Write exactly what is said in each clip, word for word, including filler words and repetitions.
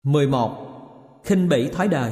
mười một. Khinh bỉ thói đời.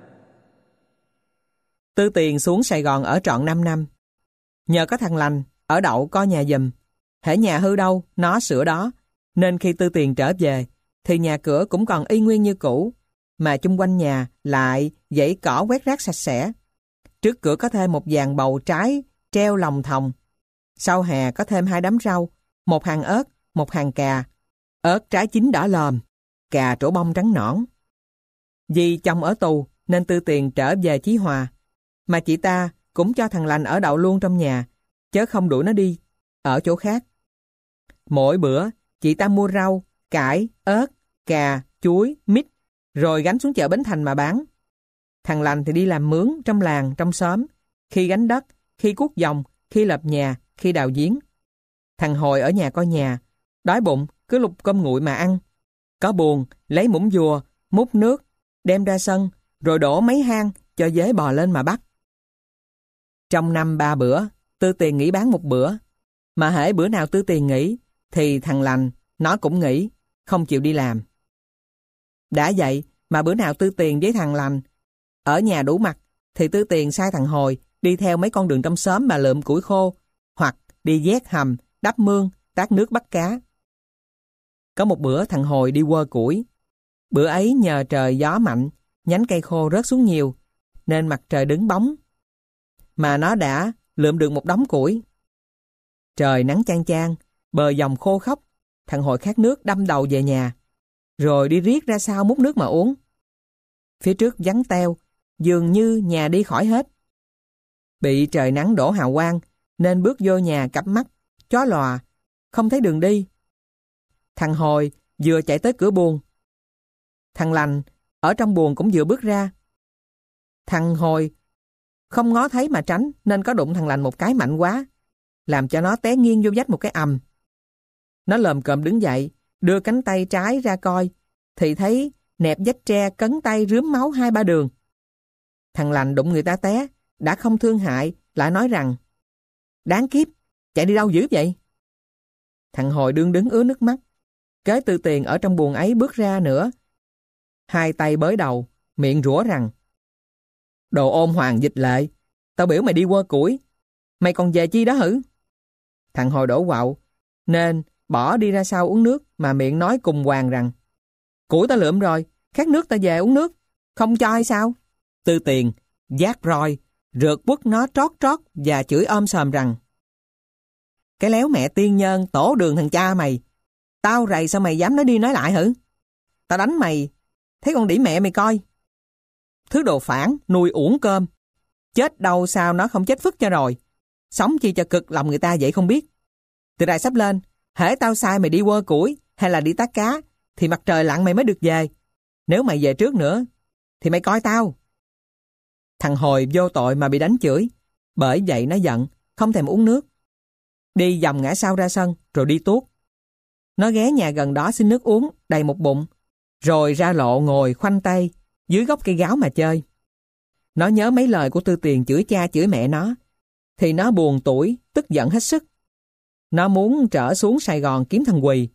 Tư Tiền xuống Sài Gòn ở trọn năm năm. Nhờ có thằng Lành ở đậu coi nhà giùm, hễ nhà hư đâu nó sửa đó, nên khi Tư Tiền trở về thì nhà cửa cũng còn y nguyên như cũ, mà chung quanh nhà lại dãy cỏ quét rác sạch sẽ. Trước cửa có thêm một dàn bầu trái treo lồng thòng. Sau hè có thêm hai đám rau, một hàng ớt, một hàng cà. Ớt trái chín đỏ lòm, cà trổ bông trắng nõn. Vì chồng ở tù nên Tư Tiền trở về Chí Hòa, mà chị ta cũng cho thằng Lành ở đậu luôn trong nhà, chớ không đuổi nó đi ở chỗ khác. Mỗi bữa chị ta mua rau, cải, ớt, cà, chuối, mít, rồi gánh xuống chợ Bến Thành mà bán. Thằng Lành thì đi làm mướn trong làng, trong xóm, khi gánh đất, khi cuốc vòng, khi lập nhà, khi đào giếng. Thằng Hồi ở nhà coi nhà, đói bụng cứ lục cơm nguội mà ăn. Có buồn lấy muỗng dùa, múc nước, đem ra sân, rồi đổ mấy hang cho dế bò lên mà bắt. Trong năm ba bữa, Tư Tiền nghỉ bán một bữa. Mà hễ bữa nào Tư Tiền nghỉ, thì thằng Lành nó cũng nghỉ, không chịu đi làm. Đã vậy mà bữa nào Tư Tiền với thằng Lành ở nhà đủ mặt, thì Tư Tiền sai thằng Hồi đi theo mấy con đường trong xóm mà lượm củi khô, hoặc đi vét hầm, đắp mương, tát nước bắt cá. Có một bữa thằng Hồi đi quơ củi. Bữa ấy nhờ trời gió mạnh, nhánh cây khô rớt xuống nhiều, nên mặt trời đứng bóng. Mà nó đã lượm được một đống củi. Trời nắng chang chang, bờ dòng khô khốc, thằng Hồi khát nước đâm đầu về nhà, rồi đi riết ra sau múc nước mà uống. Phía trước vắng teo, dường như nhà đi khỏi hết. Bị trời nắng đổ hào quang, nên bước vô nhà cặp mắt, chó lòa, không thấy đường đi. Thằng Hồi vừa chạy tới cửa buồng. Thằng Lành ở trong buồng cũng vừa bước ra. Thằng Hồi không ngó thấy mà tránh, nên có đụng thằng Lành một cái mạnh quá, làm cho nó té nghiêng vô vách một cái ầm. Nó lồm cồm đứng dậy, đưa cánh tay trái ra coi, thì thấy nẹp vách tre cấn tay rướm máu hai ba đường. Thằng Lành đụng người ta té, đã không thương hại, lại nói rằng: "Đáng kiếp, chạy đi đâu dữ vậy?" Thằng Hồi đương đứng ứa nước mắt. Kế Tư Tiền ở trong buồng ấy bước ra nữa, hai tay bới đầu, miệng rủa rằng: "Đồ ôn hoàng dịch lệ, tao biểu mày đi quơ củi, mày còn về chi đó hử?" Thằng Hồi đổ quạo, nên bỏ đi ra sau uống nước, mà miệng nói cùng hoàng rằng: "Củi tao lượm rồi, khát nước tao về uống nước, không cho hay sao?" Tư Tiền vác roi, rượt quất nó trót trót và chửi om sòm rằng: "Cái léo mẹ tiên nhân tổ đường thằng cha mày, tao rầy sao mày dám nói đi nói lại hử? Tao đánh mày, thấy con đĩ mẹ mày coi. Thứ đồ phản, nuôi uổng cơm. Chết đâu sao nó không chết phức cho rồi. Sống chi cho cực lòng người ta vậy không biết. Từ đây sắp lên, hễ tao sai mày đi quơ củi hay là đi tát cá, thì mặt trời lặn mày mới được về. Nếu mày về trước nữa, thì mày coi tao." Thằng Hồi vô tội mà bị đánh chửi, bởi vậy nó giận, không thèm uống nước. Đi vòng ngã sau ra sân, rồi đi tuốt. Nó ghé nhà gần đó xin nước uống đầy một bụng, rồi ra lộ ngồi khoanh tay dưới gốc cây gáo mà chơi. Nó nhớ mấy lời của Tư Tiền chửi cha chửi mẹ nó, thì nó buồn tủi, tức giận hết sức. Nó muốn trở xuống Sài Gòn kiếm thằng Quỳ,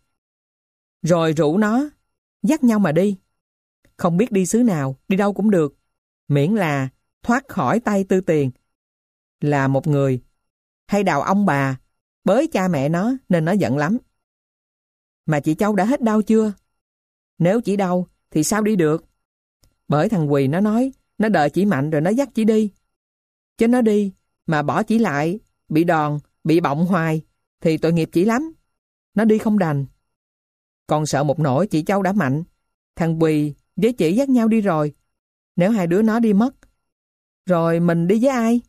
rồi rủ nó dắt nhau mà đi. Không biết đi xứ nào, đi đâu cũng được, miễn là thoát khỏi tay Tư Tiền. Là một người hay đào ông bà bới cha mẹ nó, nên nó giận lắm. Mà chị Châu đã hết đau chưa? Nếu chỉ đau thì sao đi được? Bởi thằng Quỳ nó nói nó đợi chị mạnh rồi nó dắt chị đi. Chứ nó đi mà bỏ chị lại, bị đòn, bị bọng hoài, thì tội nghiệp chị lắm. Nó đi không đành. Còn sợ một nỗi chị Châu đã mạnh, thằng Quỳ với chị dắt nhau đi rồi. Nếu hai đứa nó đi mất, rồi mình đi với ai?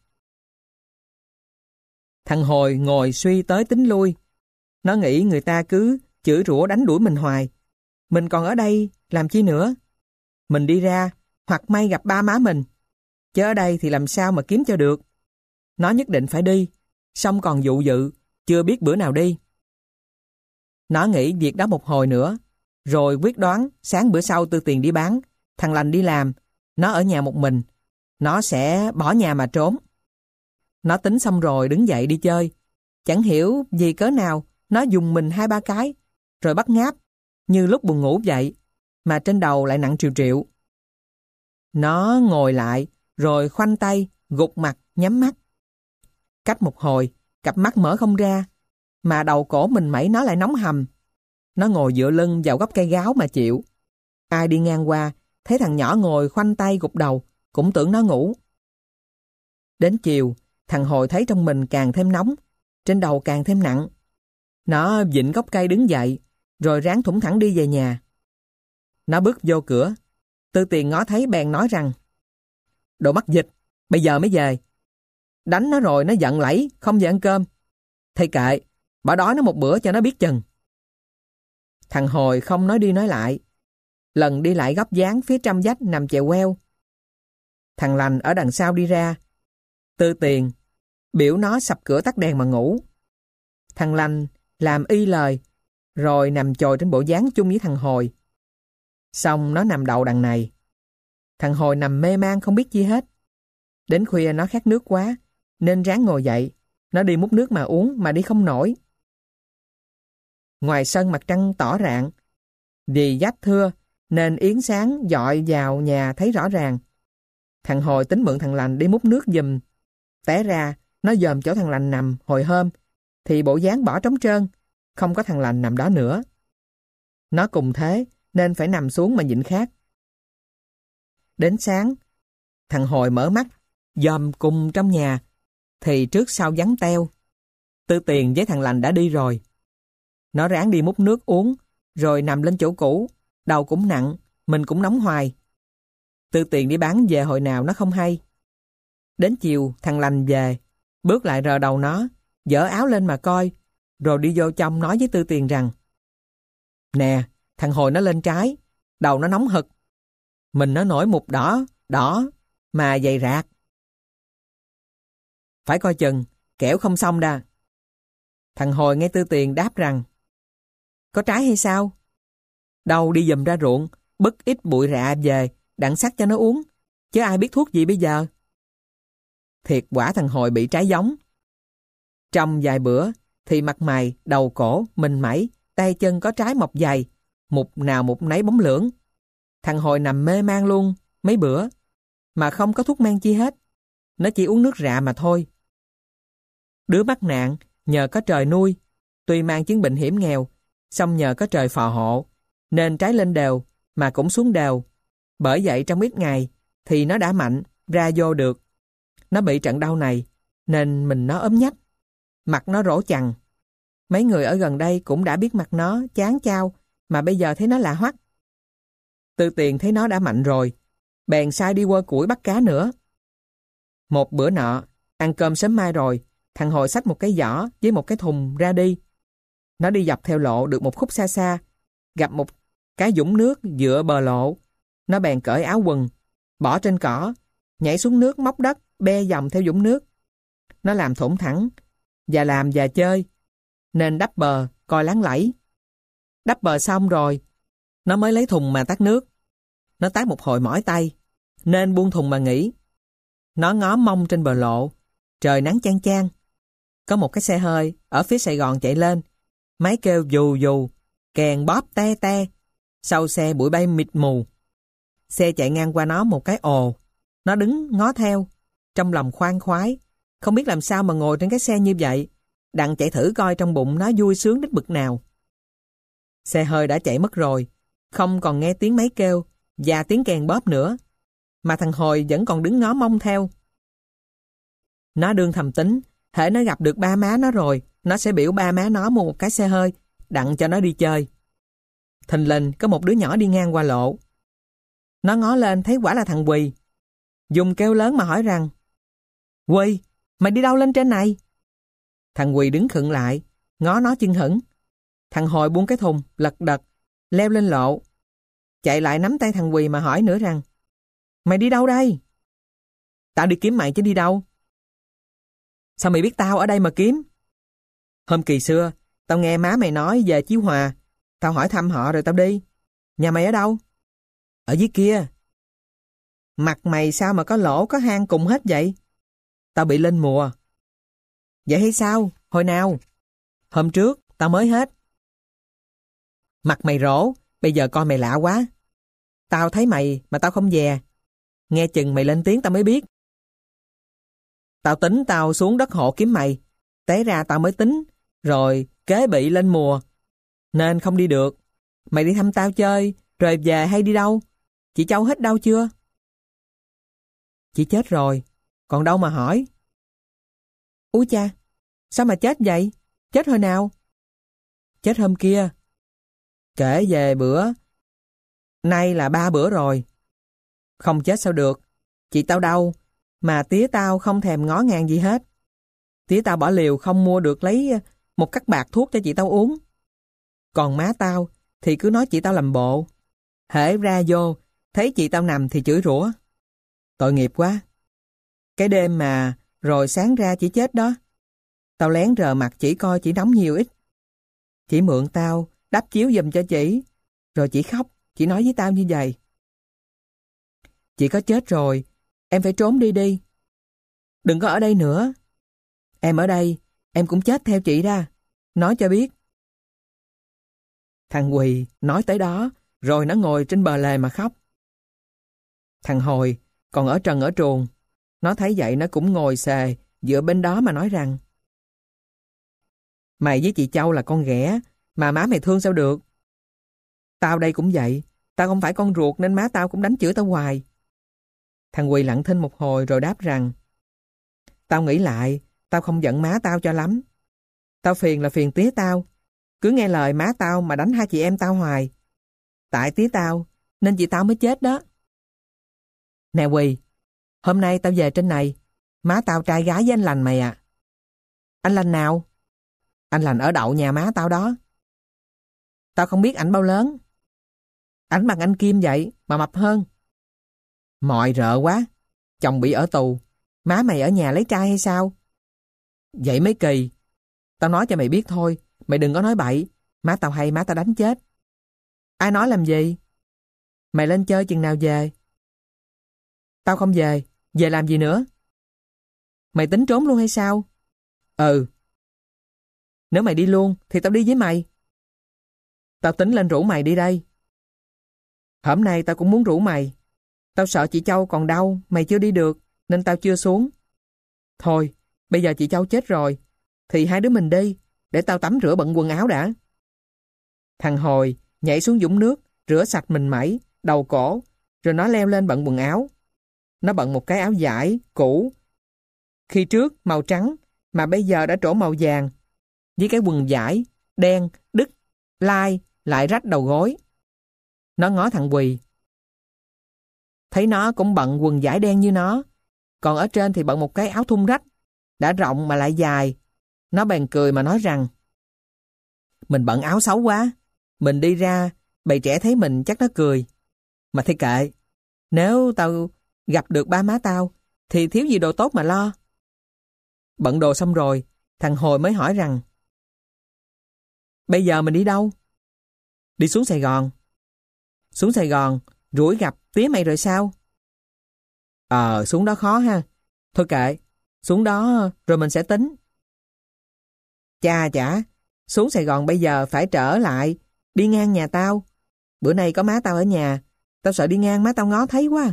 Thằng Hồi ngồi suy tới tính lui. Nó nghĩ người ta cứ chửi rủa đánh đuổi mình hoài, mình còn ở đây làm chi nữa? Mình đi ra, hoặc may gặp ba má mình, chứ ở đây thì làm sao mà kiếm cho được. Nó nhất định phải đi, xong còn dụ dự, chưa biết bữa nào đi. Nó nghĩ việc đó một hồi nữa, rồi quyết đoán sáng bữa sau Tư Tiền đi bán, thằng Lành đi làm, nó ở nhà một mình, nó sẽ bỏ nhà mà trốn. Nó tính xong rồi đứng dậy đi chơi. Chẳng hiểu vì cớ nào, nó dùng mình hai ba cái, rồi bắt ngáp, như lúc buồn ngủ vậy. mà trên đầu lại nặng triệu triệu. Nó ngồi lại, rồi khoanh tay, gục mặt, nhắm mắt. Cách một hồi, cặp mắt mở không ra, mà đầu cổ mình mẩy nó lại nóng hầm. Nó ngồi dựa lưng vào gốc cây gáo mà chịu. Ai đi ngang qua, thấy thằng nhỏ ngồi khoanh tay gục đầu, cũng tưởng nó ngủ. Đến chiều, thằng Hồi thấy trong mình càng thêm nóng, trên đầu càng thêm nặng. Nó vịn gốc cây đứng dậy, rồi ráng thủng thẳng đi về nhà. Nó bước vô cửa, Tư Tiền ngó thấy bèn nói rằng: "Đồ mắc dịch, bây giờ mới về. Đánh nó rồi nó giận lẫy, không về ăn cơm. Thầy kệ, bỏ đói nó một bữa cho nó biết chừng." Thằng Hồi không nói đi nói lại, lần đi lại góc dáng phía trăm vách nằm chèo queo. Thằng Lành ở đằng sau đi ra. Tư Tiền biểu nó sập cửa tắt đèn mà ngủ. Thằng Lành làm y lời, rồi nằm chồi trên bộ dáng chung với thằng Hồi. Xong nó nằm đậu đằng này. Thằng Hồi nằm mê man không biết chi hết. Đến khuya nó khát nước quá, nên ráng ngồi dậy. Nó đi múc nước mà uống mà đi không nổi. Ngoài sân mặt trăng tỏ rạng. Vì giáp thưa nên yến sáng dọi vào nhà thấy rõ ràng. Thằng Hồi tính mượn thằng Lành đi múc nước giùm. Té ra nó dòm chỗ thằng Lành nằm hồi hôm, thì bộ dáng bỏ trống trơn, không có thằng Lành nằm đó nữa. Nó cùng thế nên phải nằm xuống mà nhịn khát. Đến sáng, thằng Hồi mở mắt dòm cùng trong nhà, thì trước sau vắng teo. Tư Tiền với thằng Lành đã đi rồi. Nó ráng đi múc nước uống, rồi nằm lên chỗ cũ, đầu cũng nặng, mình cũng nóng hoài. Tư Tiền đi bán về hồi nào nó không hay. Đến chiều thằng Lành về, bước lại rờ đầu nó, dỡ áo lên mà coi, rồi đi vô trong nói với Tư Tiền rằng: "Nè, thằng Hồi nó lên trái, đầu nó nóng hực. Mình nó nổi mụn đỏ, đỏ, mà dày rạc. Phải coi chừng, kẻo không xong đà." Thằng Hồi nghe Tư Tiền đáp rằng: "Có trái hay sao? Đâu đi giùm ra ruộng, bứt ít bụi rạ về, đặng sắc cho nó uống, chứ ai biết thuốc gì bây giờ." Thiệt quả thằng Hồi bị trái giống. Trong vài bữa thì mặt mày, đầu cổ, mình mẩy, tay chân có trái mọc dày, mục nào mục nấy bóng lưỡng. Thằng Hồi nằm mê man luôn mấy bữa, mà không có thuốc men chi hết. Nó chỉ uống nước rạ mà thôi. Đứa mắc nạn nhờ có trời nuôi, tuy mang chứng bệnh hiểm nghèo, song nhờ có trời phò hộ, nên trái lên đều mà cũng xuống đều. Bởi vậy trong ít ngày thì nó đã mạnh ra vô được. Nó bị trận đau này nên mình nó ốm nhách, mặt nó rỗ chằng. Mấy người ở gần đây cũng đã biết mặt nó chán chao, mà bây giờ thấy nó lạ hoắc. Tư Tiền thấy nó đã mạnh rồi, bèn sai đi quơ củi bắt cá nữa. Một bữa nọ, ăn cơm sớm mai rồi, thằng Hồi xách một cái giỏ với một cái thùng ra đi. Nó đi dọc theo lộ được một khúc xa xa, gặp một cái vũng nước dựa bờ lộ. Nó bèn cởi áo quần, bỏ trên cỏ, nhảy xuống nước móc đất, be dòng theo vũng nước. Nó làm thủng thẳng, và làm và chơi, nên đắp bờ, coi láng lẫy. Đắp bờ xong rồi, nó mới lấy thùng mà tát nước. Nó tát một hồi mỏi tay, nên buông thùng mà nghỉ. Nó ngó mông trên bờ lộ, trời nắng chang chang. Có một cái xe hơi ở phía Sài Gòn chạy lên, máy kêu dù dù, kèn bóp te te, sau xe bụi bay mịt mù. Xe chạy ngang qua nó một cái ồ, nó đứng ngó theo, trong lòng khoan khoái, không biết làm sao mà ngồi trên cái xe như vậy, đặng chạy thử coi trong bụng nó vui sướng đến bực nào. Xe hơi đã chạy mất rồi, không còn nghe tiếng máy kêu và tiếng kèn bóp nữa, mà thằng Hồi vẫn còn đứng ngó mông theo. Nó đương thầm tính, hễ nó gặp được ba má nó rồi, nó sẽ biểu ba má nó mua một cái xe hơi, đặng cho nó đi chơi. Thình lình có một đứa nhỏ đi ngang qua lộ. Nó ngó lên thấy quả là thằng Quỳ. Dùng kêu lớn mà hỏi rằng: "Quỳ, mày đi đâu lên trên này?" Thằng Quỳ đứng khựng lại, ngó nó chưng hửng. Thằng Hồi buông cái thùng, lật đật, leo lên lộ. Chạy lại nắm tay thằng Quỳ mà hỏi nữa rằng: "Mày đi đâu đây?" "Tao đi kiếm mày chứ đi đâu." "Sao mày biết tao ở đây mà kiếm?" "Hôm kỳ xưa, tao nghe má mày nói về Chí Hòa. Tao hỏi thăm họ rồi tao đi. Nhà mày ở đâu?" "Ở dưới kia." "Mặt mày sao mà có lỗ có hang cùng hết vậy?" "Tao bị lên mùa." "Vậy hay sao? Hồi nào?" "Hôm trước, tao mới hết." "Mặt mày rỗ, bây giờ coi mày lạ quá. Tao thấy mày mà tao không dè. Nghe chừng mày lên tiếng tao mới biết. Tao tính tao xuống đất hộ kiếm mày. Té ra tao mới tính, rồi kế bị lên mùa, nên không đi được. Mày đi thăm tao chơi, rồi về hay đi đâu? Chị Châu hết đâu chưa? Chị chết rồi, còn đâu mà hỏi. Úi cha, sao mà chết vậy? Chết hồi nào? Chết hôm kia. Kể về bữa, nay là ba bữa rồi. Không chết sao được. Chị tao đâu, mà tía tao không thèm ngó ngàng gì hết. Tía tao bỏ liều không mua được lấy một cắc bạc thuốc cho chị tao uống. Còn má tao thì cứ nói chị tao làm bộ. Hễ ra vô, thấy chị tao nằm thì chửi rủa. Tội nghiệp quá. Cái đêm mà rồi sáng ra chị chết đó. Tao lén rờ mặt chỉ coi chị nóng nhiều ít. Chị mượn tao đắp chiếu giùm cho chị. Rồi chị khóc, chị nói với tao như vậy. Chị có chết rồi, em phải trốn đi đi. Đừng có ở đây nữa. Em ở đây, em cũng chết theo chị ra. Nói cho biết. Thằng Quỳ nói tới đó, rồi nó ngồi trên bờ lề mà khóc. Thằng Hồi còn ở trần ở truồng. Nó thấy vậy nó cũng ngồi xề dựa bên đó mà nói rằng: Mày với chị Châu là con ghẻ, mà má mày thương sao được? Tao đây cũng vậy. Tao không phải con ruột nên má tao cũng đánh chửi tao hoài. Thằng Quỳ lặng thinh một hồi rồi đáp rằng: Tao nghĩ lại, tao không giận má tao cho lắm. Tao phiền là phiền tía tao. Cứ nghe lời má tao mà đánh hai chị em tao hoài. Tại tía tao, nên chị tao mới chết đó. Nè Quỳ, hôm nay tao về trên này, má tao trai gái với anh Lành mày à. Anh Lành nào? Anh Lành ở đậu nhà má tao đó. Tao không biết ảnh bao lớn. Ảnh bằng anh Kim vậy, mà mập hơn. Mọi rợ quá. Chồng bị ở tù, má mày ở nhà lấy trai hay sao? Vậy mới kỳ. Tao nói cho mày biết thôi, mày đừng có nói bậy. Má tao hay má tao đánh chết. Ai nói làm gì? Mày lên chơi chừng nào về? Tao không về. Về làm gì nữa? Mày tính trốn luôn hay sao? Ừ. Nếu mày đi luôn thì tao đi với mày. Tao tính lên rủ mày đi đây. Hôm nay tao cũng muốn rủ mày. Tao sợ chị Châu còn đau, mày chưa đi được, nên tao chưa xuống. Thôi, bây giờ chị Châu chết rồi, thì hai đứa mình đi, để tao tắm rửa bận quần áo đã. Thằng Hồi nhảy xuống vũng nước, rửa sạch mình mẩy, đầu cổ, rồi nó leo lên bận quần áo. Nó bận một cái áo vải, cũ. Khi trước màu trắng, mà bây giờ đã trổ màu vàng, với cái quần vải, đen, đứt, lai, lại rách đầu gối. Nó ngó thằng Quỳ. Thấy nó cũng bận quần vải đen như nó, còn ở trên thì bận một cái áo thun rách, đã rộng mà lại dài. Nó bèn cười mà nói rằng: Mình bận áo xấu quá, mình đi ra, bầy trẻ thấy mình chắc nó cười. Mà thấy kệ, nếu tao gặp được ba má tao, thì thiếu gì đồ tốt mà lo. Bận đồ xong rồi, thằng Hồi mới hỏi rằng: Bây giờ mình đi đâu? Đi xuống Sài Gòn. Xuống Sài Gòn, rủi gặp tía mày rồi sao? Ờ, xuống đó khó ha. Thôi kệ, xuống đó rồi mình sẽ tính. Chà chả, xuống Sài Gòn bây giờ phải trở lại, đi ngang nhà tao. Bữa nay có má tao ở nhà, tao sợ đi ngang má tao ngó thấy quá.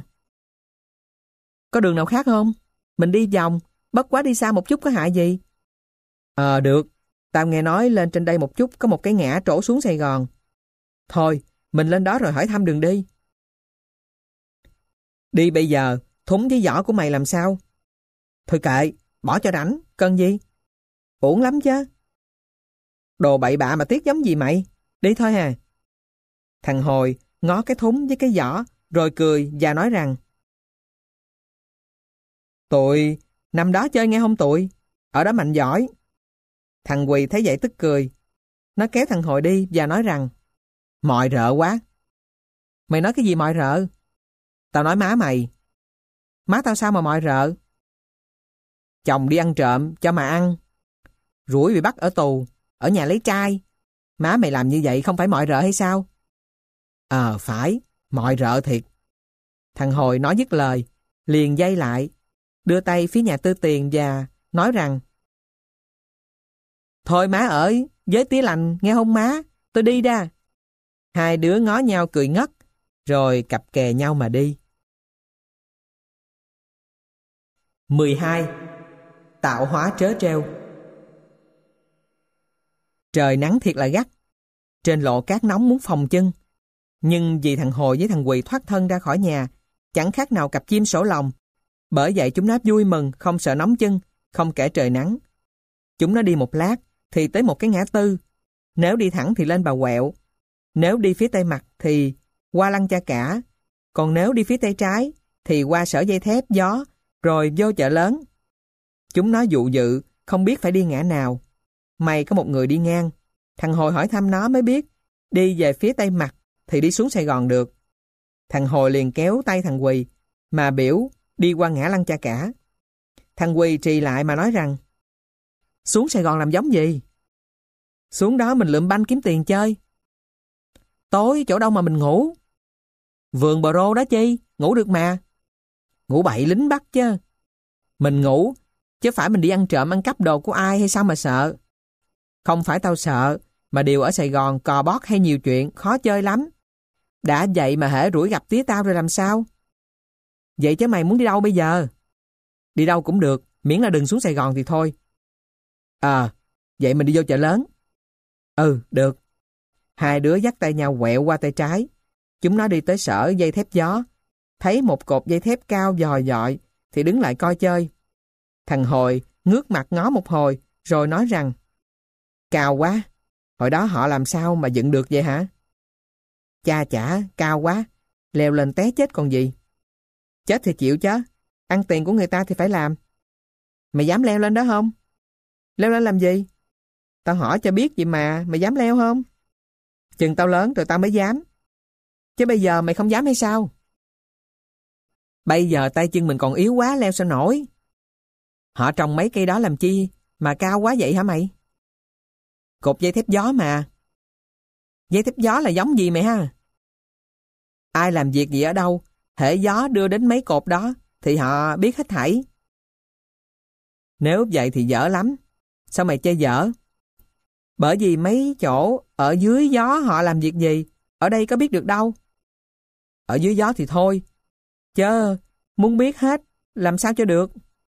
Có đường nào khác không? Mình đi vòng, bất quá đi xa một chút có hại gì? Ờ, được. Tao nghe nói lên trên đây một chút có một cái ngã trổ xuống Sài Gòn. Thôi, mình lên đó rồi hỏi thăm đường đi. Đi bây giờ, thúng với giỏ của mày làm sao? Thôi kệ, bỏ cho rảnh, cần gì? Uổng lắm chứ. Đồ bậy bạ mà tiếc giống gì mày? Đi thôi hà. Thằng Hồi ngó cái thúng với cái giỏ, rồi cười và nói rằng: Tụi, năm đó chơi nghe không tụi? Ở đó mạnh giỏi. Thằng Quỳ thấy vậy tức cười. Nó kéo thằng Hồi đi và nói rằng: Mọi rợ quá. Mày nói cái gì mọi rợ? Tao nói má mày. Má tao sao mà mọi rợ? Chồng đi ăn trộm cho mà ăn, rủi bị bắt ở tù, ở nhà lấy trai. Má mày làm như vậy không phải mọi rợ hay sao? Ờ phải, mọi rợ thiệt. Thằng Hồi nói dứt lời, liền dây lại, đưa tay phía nhà Tư Tiền và nói rằng: Thôi má ở với tía Lành nghe không má, tôi đi ra. Hai đứa ngó nhau cười ngất, rồi cặp kè nhau mà đi. mười hai. Tạo hóa trớ trêu. Trời nắng thiệt là gắt, trên lộ cát nóng muốn phồng chân. Nhưng vì thằng Hồi với thằng Quỳ thoát thân ra khỏi nhà, chẳng khác nào cặp chim sổ lòng. Bởi vậy chúng nó vui mừng, không sợ nóng chân, không kể trời nắng. Chúng nó đi một lát, thì tới một cái ngã tư. Nếu đi thẳng thì lên Bà Quẹo. Nếu đi phía tây mặt thì qua Lăng Cha Cả. Còn nếu đi phía tây trái thì qua Sở Dây Thép Gió, rồi vô chợ lớn. Chúng nó dụ dự, không biết phải đi ngã nào. May có một người đi ngang. Thằng Hồi hỏi thăm nó mới biết, đi về phía tây mặt thì đi xuống Sài Gòn được. Thằng Hồi liền kéo tay thằng Quỳ, mà biểu đi qua ngã Lăng Cha Cả. Thằng Quỳ trì lại mà nói rằng, xuống Sài Gòn làm giống gì? Xuống đó mình lượm banh kiếm tiền chơi. Tối chỗ đâu mà mình ngủ? Vườn Bờ Rô đó chi, ngủ được mà. Ngủ bậy lính bắt chứ. Mình ngủ, chứ phải mình đi ăn trộm ăn cắp đồ của ai hay sao mà sợ. Không phải tao sợ, mà điều ở Sài Gòn cò bót hay nhiều chuyện, khó chơi lắm. Đã vậy mà hễ rủi gặp tía tao rồi làm sao? Vậy chứ mày muốn đi đâu bây giờ? Đi đâu cũng được, miễn là đừng xuống Sài Gòn thì thôi. Ờ, vậy mình đi vô chợ lớn. Ừ, được. Hai đứa dắt tay nhau quẹo qua tay trái. Chúng nó đi tới Sở Dây Thép Gió. Thấy một cột dây thép cao dòi dọi thì đứng lại coi chơi. Thằng Hồi ngước mặt ngó một hồi rồi nói rằng, cao quá, hồi đó họ làm sao mà dựng được vậy hả? Cha chả, cao quá, leo lên té chết còn gì. Chết thì chịu chứ, ăn tiền của người ta thì phải làm. Mày dám leo lên đó không? Leo lên làm gì? Tao hỏi cho biết vậy mà, mày dám leo không? Chừng tao lớn rồi tao mới dám. Chứ bây giờ mày không dám hay sao? Bây giờ tay chân mình còn yếu quá, leo sao nổi? Họ trồng mấy cây đó làm chi mà cao quá vậy hả mày? Cột dây thép gió mà. Dây thép gió là giống gì mày ha? Ai làm việc gì ở đâu, hễ gió đưa đến mấy cột đó thì họ biết hết thảy. Nếu vậy thì dở lắm. Sao mày chơi dở? Bởi vì mấy chỗ ở dưới gió họ làm việc gì, ở đây có biết được đâu. Ở dưới gió thì thôi, chớ muốn biết hết, làm sao cho được.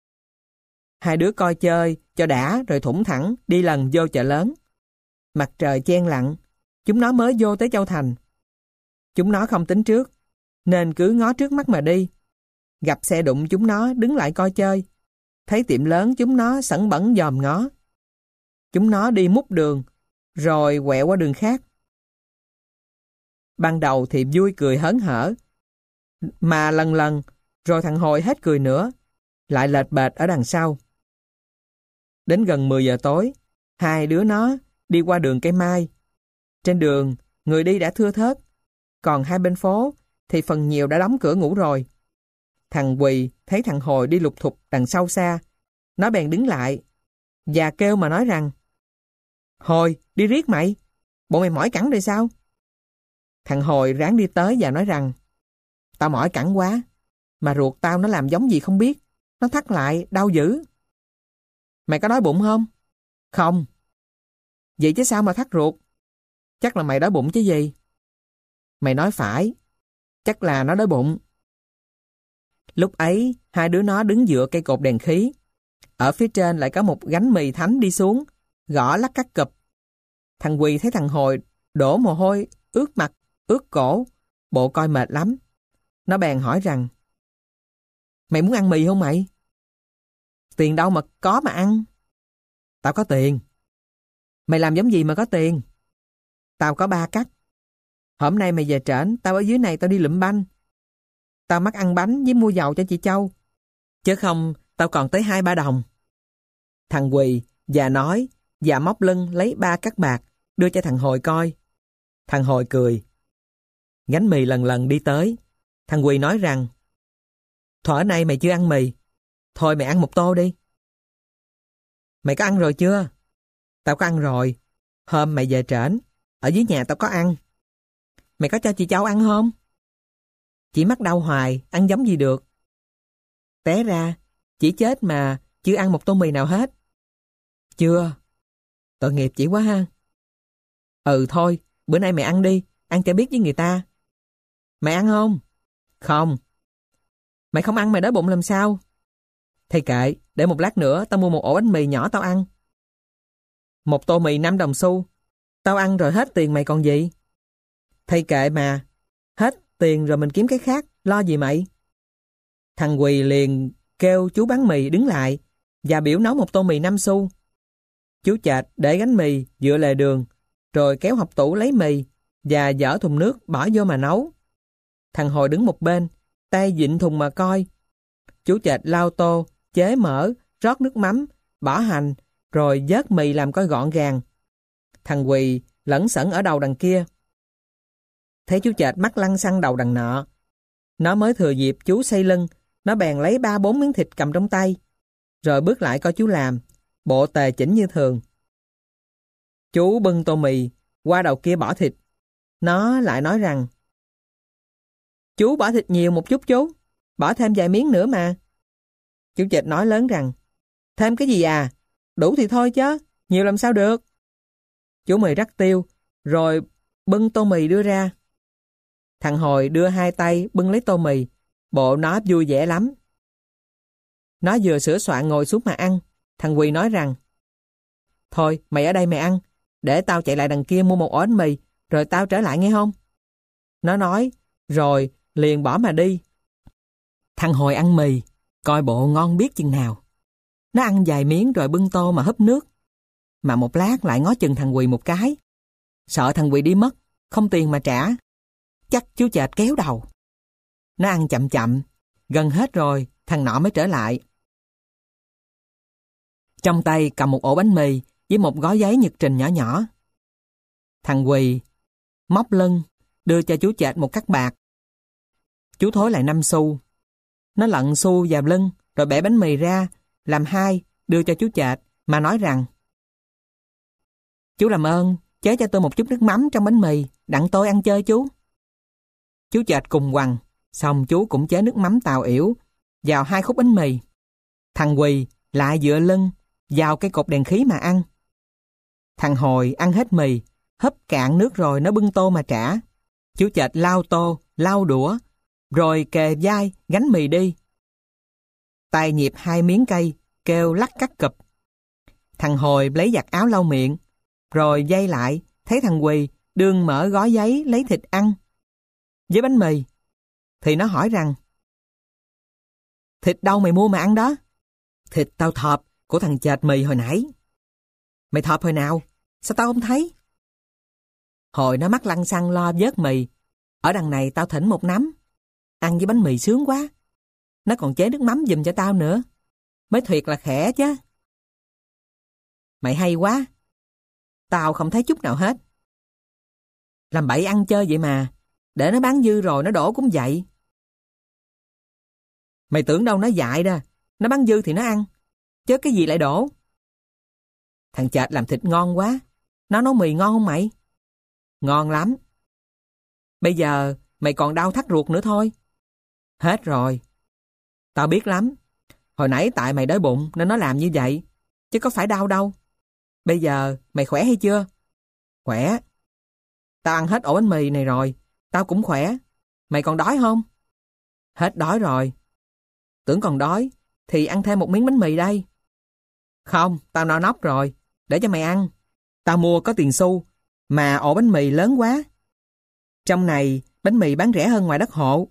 Hai đứa coi chơi cho đã rồi thủng thẳng đi lần vô chợ lớn. Mặt trời chen lặng, chúng nó mới vô tới Châu Thành. Chúng nó không tính trước, nên cứ ngó trước mắt mà đi. Gặp xe đụng chúng nó đứng lại coi chơi. Thấy tiệm lớn chúng nó sẵn bẩn dòm ngó. Chúng nó đi múc đường, rồi quẹo qua đường khác. Ban đầu thì vui cười hớn hở, mà lần lần, rồi thằng Hồi hết cười nữa, lại lệch bệt ở đằng sau. Đến gần mười giờ tối, hai đứa nó đi qua đường Cây Mai. Trên đường, người đi đã thưa thớt, còn hai bên phố thì phần nhiều đã đóng cửa ngủ rồi. Thằng Quỳ thấy thằng Hồi đi lục thục đằng sau xa, nó bèn đứng lại và kêu mà nói rằng, Hồi, đi riết mày, bộ mày mỏi cẳng rồi sao? Thằng Hồi ráng đi tới và nói rằng, tao mỏi cẳng quá, mà ruột tao nó làm giống gì không biết, nó thắt lại, đau dữ. Mày có đói bụng không? Không. Vậy chứ sao mà thắt ruột? Chắc là mày đói bụng chứ gì? Mày nói phải, chắc là nó đói bụng. Lúc ấy, hai đứa nó đứng dựa cây cột đèn khí. Ở phía trên lại có một gánh mì thánh đi xuống, gõ lắc cắt cụp. Thằng Quỳ thấy thằng Hồi đổ mồ hôi, ướt mặt, ướt cổ, bộ coi mệt lắm. Nó bèn hỏi rằng, mày muốn ăn mì không mày? Tiền đâu mà có mà ăn? Tao có tiền. Mày làm giống gì mà có tiền? Tao có ba cắt. Hôm nay mày về trển, tao ở dưới này tao đi lụm banh. Tao mắc ăn bánh với mua dầu cho chị Châu. Chứ không, tao còn tới hai ba đồng. Thằng Quỳ và nói và móc lưng lấy ba cắt bạc đưa cho thằng Hồi coi. Thằng Hồi cười. Gánh mì lần lần đi tới. Thằng Quỳ nói rằng, thuở nay mày chưa ăn mì, thôi mày ăn một tô đi. Mày có ăn rồi chưa? Tao có ăn rồi. Hôm mày về trển, ở dưới nhà tao có ăn. Mày có cho chị Châu ăn không? Chị mắc đau hoài, ăn giống gì được. Té ra, chỉ chết mà chưa ăn một tô mì nào hết. Chưa. Tội nghiệp chị quá ha. Ừ thôi, bữa nay mày ăn đi, ăn cho biết với người ta. Mày ăn không? Không. Mày không ăn mày đói bụng làm sao? Thầy kệ, để một lát nữa tao mua một ổ bánh mì nhỏ tao ăn. Một tô mì năm đồng xu. Tao ăn rồi hết tiền mày còn gì? Thầy kệ mà. Hết tiền rồi mình kiếm cái khác, lo gì mày? Thằng Quỳ liền kêu chú bán mì đứng lại và biểu nấu một tô mì năm xu. Chú Chệch để gánh mì dựa lề đường, rồi kéo hộc tủ lấy mì và dỡ thùng nước bỏ vô mà nấu. Thằng Hồi đứng một bên, tay vịn thùng mà coi. Chú Chệch lau tô, chế mỡ, rót nước mắm, bỏ hành, rồi vớt mì làm coi gọn gàng. Thằng Quỳ lẩn xẩn ở đầu đằng kia. Thấy chú Chệch mắt lăng xăng đầu đằng nọ. Nó mới thừa dịp chú xây lưng, nó bèn lấy ba bốn miếng thịt cầm trong tay, rồi bước lại coi chú làm, bộ tề chỉnh như thường. Chú bưng tô mì, qua đầu kia bỏ thịt. Nó lại nói rằng, chú bỏ thịt nhiều một chút chú, bỏ thêm vài miếng nữa mà. Chú Chệch nói lớn rằng, thêm cái gì à, đủ thì thôi chứ, nhiều làm sao được. Chú Mì rắc tiêu, rồi bưng tô mì đưa ra. Thằng Hồi đưa hai tay bưng lấy tô mì, bộ nó vui vẻ lắm. Nó vừa sửa soạn ngồi xuống mà ăn. Thằng Quỳ nói rằng, thôi mày ở đây mày ăn, để tao chạy lại đằng kia mua một ổ bánh mì, rồi tao trở lại nghe không? Nó nói, rồi liền bỏ mà đi. Thằng Hồi ăn mì, coi bộ ngon biết chừng nào. Nó ăn vài miếng rồi bưng tô mà húp nước. Mà một lát lại ngó chừng thằng Quỳ một cái. Sợ thằng Quỳ đi mất, không tiền mà trả. Chắc chú Chệch kéo đầu. Nó ăn chậm chậm, gần hết rồi, thằng nọ mới trở lại. Trong tay cầm một ổ bánh mì với một gói giấy nhật trình nhỏ nhỏ. Thằng Quỳ móc lưng, đưa cho chú Chệch một cắc bạc. Chú thối lại năm xu. Nó lận xu vào lưng, rồi bẻ bánh mì ra, làm hai, đưa cho chú Chệch, mà nói rằng, chú làm ơn, chế cho tôi một chút nước mắm trong bánh mì, đặng tôi ăn chơi chú. Chú Chệch cùng quằn, xong chú cũng chế nước mắm tàu yểu vào hai khúc bánh mì. Thằng Quỳ lại dựa lưng vào cái cột đèn khí mà ăn. Thằng Hồi ăn hết mì, húp cạn nước rồi nó bưng tô mà trả. Chú Chệch lau tô, lau đũa, rồi kề vai gánh mì đi. Tay nhịp hai miếng cây, kêu lắc cắt cụp. Thằng Hồi lấy giặt áo lau miệng, rồi dây lại, thấy thằng Quỳ đương mở gói giấy lấy thịt ăn với bánh mì, thì nó hỏi rằng, thịt đâu mày mua mà ăn đó? Thịt tao thọp của thằng Chệch mì hồi nãy. Mày thọp hồi nào? Sao tao không thấy? Hồi nó mắt lăng xăng lo vớt mì. Ở đằng này tao thỉnh một nắm, ăn với bánh mì sướng quá. Nó còn chế nước mắm giùm cho tao nữa, mới thiệt là khỏe chứ. Mày hay quá. Tao không thấy chút nào hết. Làm bậy ăn chơi vậy mà, để nó bán dư rồi nó đổ cũng vậy. Mày tưởng đâu nó dại đó, nó bán dư thì nó ăn, chứ cái gì lại đổ. Thằng Chệch làm thịt ngon quá. Nó nấu mì ngon không mày? Ngon lắm. Bây giờ mày còn đau thắt ruột nữa thôi. Hết rồi. Tao biết lắm. Hồi nãy tại mày đói bụng nên nó làm như vậy, chứ có phải đau đâu. Bây giờ mày khỏe hay chưa? Khỏe. Tao ăn hết ổ bánh mì này rồi, tao cũng khỏe. Mày còn đói không? Hết đói rồi. Tưởng còn đói thì ăn thêm một miếng bánh mì đây. Không, tao no nóc rồi, để cho mày ăn. Tao mua có tiền xu, mà ổ bánh mì lớn quá. Trong này bánh mì bán rẻ hơn ngoài đất hộ.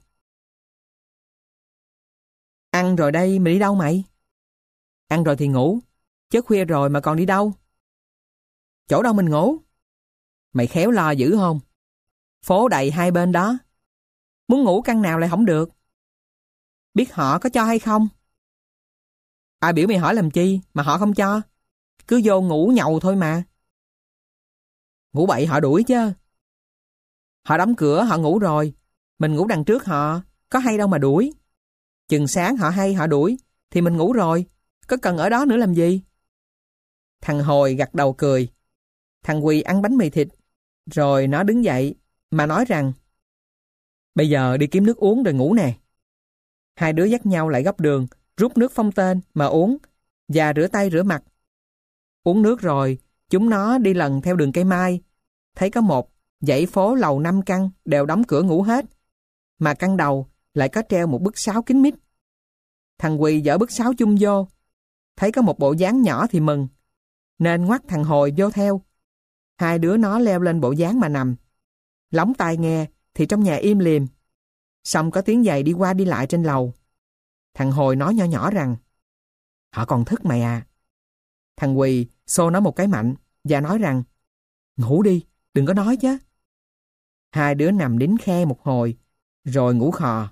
Ăn rồi đây mày đi đâu mày? Ăn rồi thì ngủ, chứ khuya rồi mà còn đi đâu? Chỗ đâu mình ngủ? Mày khéo lo dữ không? Phố đầy hai bên đó. Muốn ngủ căn nào lại không được. Biết họ có cho hay không? Ai biểu mày hỏi làm chi mà họ không cho? Cứ vô ngủ nhậu thôi mà. Ngủ bậy họ đuổi chứ. Họ đóng cửa họ ngủ rồi, mình ngủ đằng trước họ, có hay đâu mà đuổi. Chừng sáng họ hay họ đuổi, thì mình ngủ rồi, có cần ở đó nữa làm gì? Thằng Hồi gật đầu cười. Thằng Quỳ ăn bánh mì thịt, rồi nó đứng dậy, mà nói rằng, bây giờ đi kiếm nước uống rồi ngủ nè. Hai đứa dắt nhau lại góc đường, rút nước phong tên mà uống, và rửa tay rửa mặt. Uống nước rồi, chúng nó đi lần theo đường cây mai, thấy có một dãy phố lầu năm căn đều đóng cửa ngủ hết. mà căn đầu lại có treo một bức sáo kín mít. Thằng Quỳ dở bức sáo chung vô, thấy có một bộ dáng nhỏ thì mừng, nên ngoắt thằng Hồi vô theo. Hai đứa nó leo lên bộ dáng mà nằm. Lóng tai nghe thì trong nhà im lìm. Xong có tiếng giày đi qua đi lại trên lầu. Thằng Hồi nói nhỏ nhỏ rằng: "Họ còn thức mày à." Thằng Quỳ xô nó một cái mạnh và nói rằng: "Ngủ đi, đừng có nói chứ." Hai đứa nằm đính khe một hồi, rồi ngủ khò.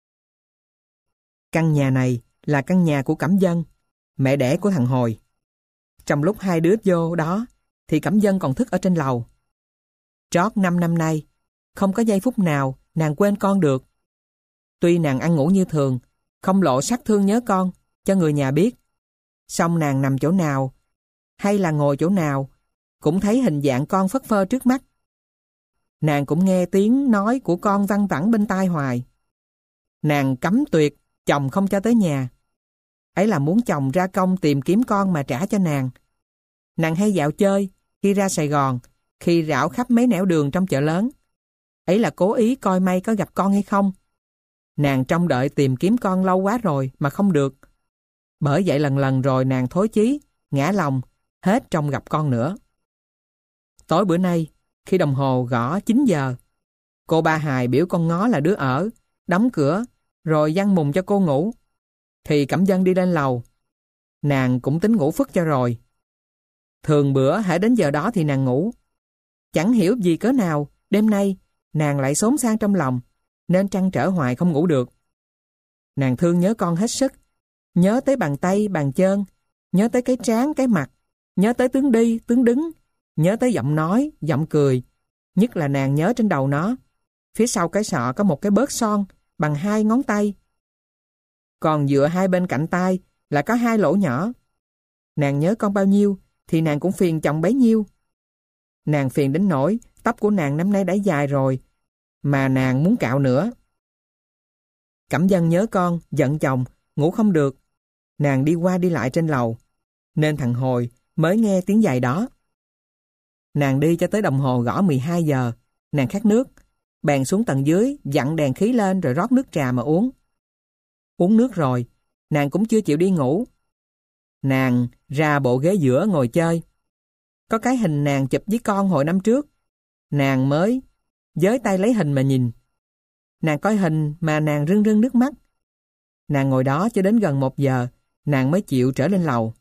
Căn nhà này là căn nhà của Cẩm Vân, mẹ đẻ của thằng Hồi. Trong lúc hai đứa vô đó, thì Cẩm Vân còn thức ở trên lầu. Trót năm năm nay, không có giây phút nào nàng quên con được. Tuy nàng ăn ngủ như thường, không lộ sắc thương nhớ con cho người nhà biết, song nàng nằm chỗ nào hay là ngồi chỗ nào cũng thấy hình dạng con phất phơ trước mắt. Nàng cũng nghe tiếng nói của con văng vẳng bên tai hoài. Nàng cấm tuyệt chồng không cho tới nhà. Ấy là muốn chồng ra công tìm kiếm con mà trả cho nàng. Nàng hay dạo chơi khi ra Sài Gòn, khi rảo khắp mấy nẻo đường trong chợ lớn. Ấy là cố ý coi may có gặp con hay không. Nàng trông đợi tìm kiếm con lâu quá rồi mà không được. Bởi vậy lần lần rồi nàng thối chí, ngã lòng, hết trông gặp con nữa. Tối bữa nay, khi đồng hồ gõ chín giờ, cô ba Hài biểu con Ngó là đứa ở, đóng cửa, rồi giăng mùng cho cô ngủ. Thì Cẩm Vân đi lên lầu. Nàng cũng tính ngủ phức cho rồi. Thường bữa hễ đến giờ đó thì nàng ngủ. Chẳng hiểu vì cớ nào, đêm nay nàng lại xốn sang trong lòng, nên trăn trở hoài không ngủ được. Nàng thương nhớ con hết sức, nhớ tới bàn tay, bàn chân, nhớ tới cái trán, cái mặt, nhớ tới tướng đi, tướng đứng, nhớ tới giọng nói, giọng cười. Nhất là nàng nhớ trên đầu nó, phía sau cái sọ có một cái bớt son bằng hai ngón tay. Còn dựa hai bên cạnh tai là có hai lỗ nhỏ. Nàng nhớ con bao nhiêu thì nàng cũng phiền chồng bấy nhiêu. Nàng phiền đến nỗi tóc của nàng năm nay đã dài rồi, mà nàng muốn cạo nữa. Cẩm Vân nhớ con, giận chồng, ngủ không được. Nàng đi qua đi lại trên lầu, nên thằng Hồi mới nghe tiếng giày đó. Nàng đi cho tới đồng hồ gõ mười hai giờ, nàng khát nước, bèn xuống tầng dưới, dặn đèn khí lên rồi rót nước trà mà uống. Uống nước rồi, nàng cũng chưa chịu đi ngủ. Nàng ra bộ ghế giữa ngồi chơi. Có cái hình nàng chụp với con hồi năm trước. Nàng mới giới tay lấy hình mà nhìn. Nàng coi hình mà nàng rưng rưng nước mắt. Nàng ngồi đó cho đến gần một giờ, nàng mới chịu trở lên lầu.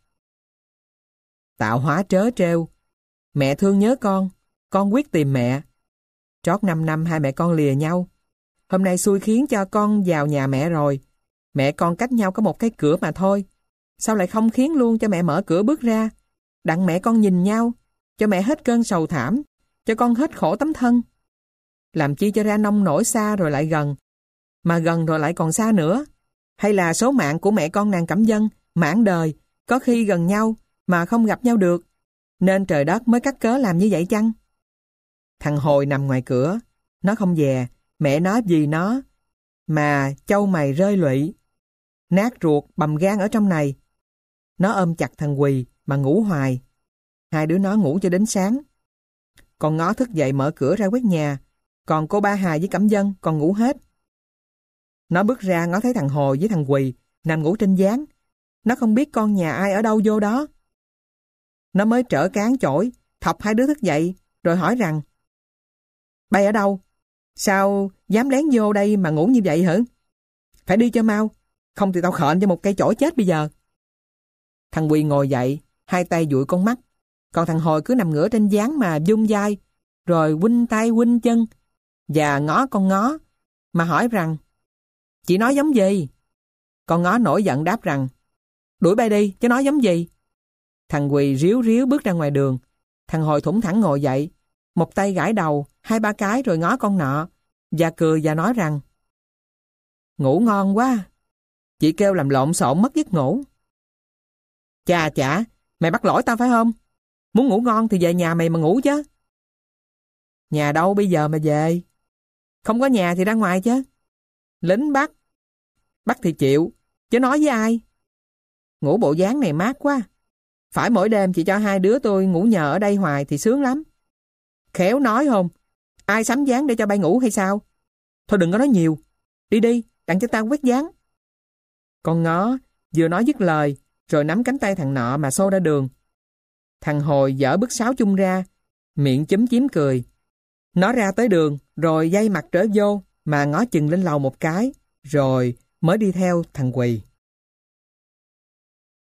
Tạo hóa trớ trêu. Mẹ thương nhớ con, con quyết tìm mẹ. Trót năm năm hai mẹ con lìa nhau. Hôm nay xui khiến cho con vào nhà mẹ rồi. Mẹ con cách nhau có một cái cửa mà thôi. Sao lại không khiến luôn cho mẹ mở cửa bước ra, đặng mẹ con nhìn nhau, cho mẹ hết cơn sầu thảm, cho con hết khổ tấm thân. Làm chi cho ra nông nổi xa rồi lại gần, mà gần rồi lại còn xa nữa. Hay là số mạng của mẹ con nàng Cẩm Vân, mãn đời, có khi gần nhau mà không gặp nhau được, nên trời đất mới cắt cớ làm như vậy chăng? Thằng Hồi nằm ngoài cửa, nó không dè, mẹ nói gì nó, mà châu mày rơi lụy, nát ruột bầm gan ở trong này. Nó ôm chặt thằng Quỳ mà ngủ hoài. Hai đứa nó ngủ cho đến sáng. Con Ngó thức dậy mở cửa ra quét nhà, còn cô ba Hài với Cẩm Vân còn ngủ hết. Nó bước ra ngó thấy thằng Hồi với thằng Quỳ nằm ngủ trên gián. Nó không biết con nhà ai ở đâu vô đó. Nó mới trở cán chổi, thọc hai đứa thức dậy, rồi hỏi rằng: "Bay ở đâu? Sao dám lén vô đây mà ngủ như vậy hả? Phải đi cho mau, không thì tao khệnh cho một cây chổi chết bây giờ." Thằng Quỳ ngồi dậy, hai tay dụi con mắt, còn thằng Hồi cứ nằm ngửa trên gián mà vung vai, rồi huynh tay huynh chân, và ngó con Ngó, mà hỏi rằng: "Chị nói giống gì?" Con Ngó nổi giận đáp rằng: "Đuổi bay đi, chứ nói giống gì." Thằng Quỳ ríu ríu bước ra ngoài đường. Thằng Hồi thủng thẳng ngồi dậy, một tay gãi đầu, hai ba cái rồi ngó con nọ, và cười và nói rằng: "Ngủ ngon quá, chị kêu làm lộn xộn mất giấc ngủ." "Chà chả, mày bắt lỗi tao phải không? Muốn ngủ ngon thì về nhà mày mà ngủ chứ." "Nhà đâu bây giờ mà về? Không có nhà thì ra ngoài chứ. Lính bắt, bắt thì chịu, chứ nói với ai. Ngủ bộ dáng này mát quá. Phải mỗi đêm chị cho hai đứa tôi ngủ nhờ ở đây hoài thì sướng lắm. Khéo nói không, ai sắm dáng để cho bay ngủ hay sao? Thôi đừng có nói nhiều, Đi đi, đặng cho ta quét dáng. Con ngó vừa nói dứt lời, rồi nắm cánh tay thằng nọ mà xô ra đường. Thằng Hồi dở bức sáo chung ra, miệng chúm chím cười. Nó ra tới đường, rồi dây mặt trở vô, mà ngó chừng lên lầu một cái, rồi mới đi theo thằng Quỳ.